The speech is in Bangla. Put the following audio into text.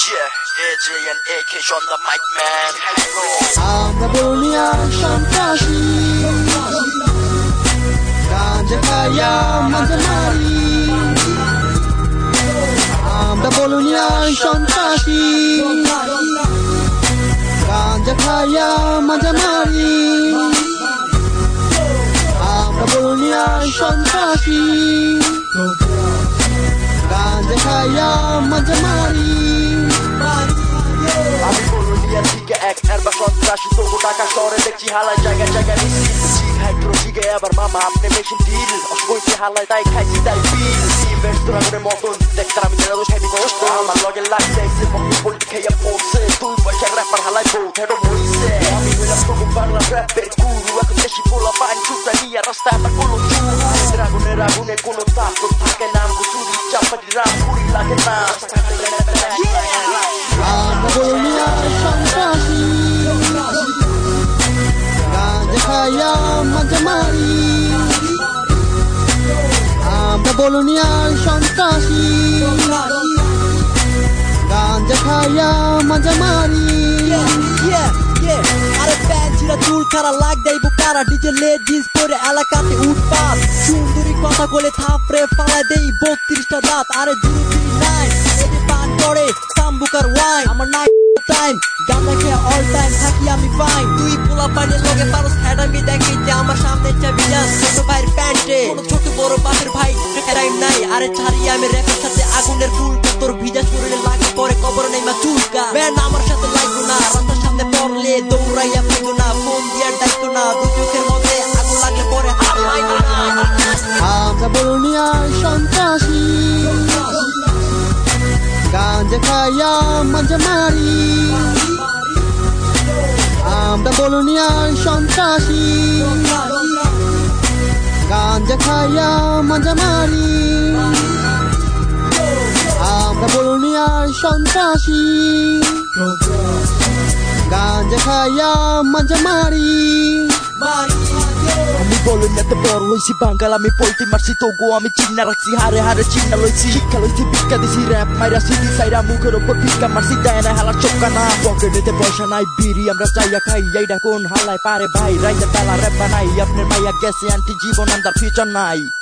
AJ and AK on the mic, man. আমরা বলিয়া সন্ত্রাসী গাঞ্জা খাইয়া মজা মারি আমরা বলিয়া সন্ত্রাসী গাঞ্জা খাইয়া মজা মারি আমরা বলিয়া সন্ত্রাসী গাঞ্জা খাইয়া মজা মারি আমি বলুনিয়া থেকে এক এরবার সন্ত্রাসী তবু টাকা শহরে দেখছি হালায় জায়গায় জায়গায় মিছিল হাইড্রো শিখে আবার মামা আপনি মেশিন ডিল অসবইতে হালায় তাই খাইছি তাই বিল ইনভেস্ট ড্রাগনের মতন দেখতার আমি জেলা দোষ খাইনি কষ্ট আমার লগে লাগছে এসে পক্ষে পল্টি খাইয়া পড়ছে তুই পয়সা র্যাপার হালায় বউ হেডো হইছে আমি হইলাম তবু বাংলা র্যাপের গুরু এখন দেশি পোলা পাইন ছুটা নিয়ে রাস্তায় আমার কোনো ড্রাগনের আগুনে কোনো তাপ তো থাকে না চুরি চাপাটি রাম পুরি লাগে না আমরা বলিয়া সন্ত্রাসী গাঞ্জা খাইয়া মজা মারি আমরা বলিয়া সন্ত্রাসী গাঞ্জা খাইয়া মজা মারি আরে প্যান্চিরা চুল খারা লাগ দেয় বুকারা ডিজে লেডিস পরে এলাকাতে উঠপাত সুন্দরী কথা বলে থাপড়ে ফালা দেই 32টা দাঁত আরে জুরুতি নাই এতে পান করে সাম্বুকার ওয়াইন আমার নাই টাইম গান্দা খেয়ে অল টাইম থাকি আমি ফাইন তুই পোলা পানির লগে পারস হ্যাডামি দেখাইতে আমার সামনে চাবি যাস ছোট ভাইয়ের প্যান্টে কোনো ছোট বড় বাপের ভাই টাইম নাই আরে ছাড়ি আমি র্যাপের সাথে আগুনের ফুল তোর ভিজা শরীরে লাগে পরে কবর নেই মা চুলকা ব্যান আমার সাথে লাগবো না রাস্তার সামনে পড়লে দৌড়াইয়া পাইতো না ফোন দিয়া ডাইতো না দু চোখের মধ্যে আগুন লাগলে পরে আর পাইতো না আমরা বলিয়া সন্ত্রাসী গাঞ্জা খাইয়া মজা মারি আমরা বলিয়া সন্ত্রাসী গাঞ্জা খাইয়া মজা মারি আমরা বলিয়া সন্ত্রাসী গাঞ্জা খাইয়া মজা মারি আমি বলুন এত বড় হইছি বাঙ্গাল আমি পলটি মারছি তবু আমি চিন্না রাখছি হারে হারে চিন্না লইছি শিক্ষা লইছি ভিক্ষা দিছি র্যাপ মাইরা সিটি সাইরা মুখের ওপর ভিক্ষা মারছি দেয় না হালা চোখা না পকেটেতে পয়সা নাই বিড়ি আমরা চাইয়া খাই এইটা কোন হালায় পারে ভাই রাইতে বেলা র্যাপ বানাই আপনার মাইয়া গেছে আন্টি জীবন আন্দার ফিউচার নাই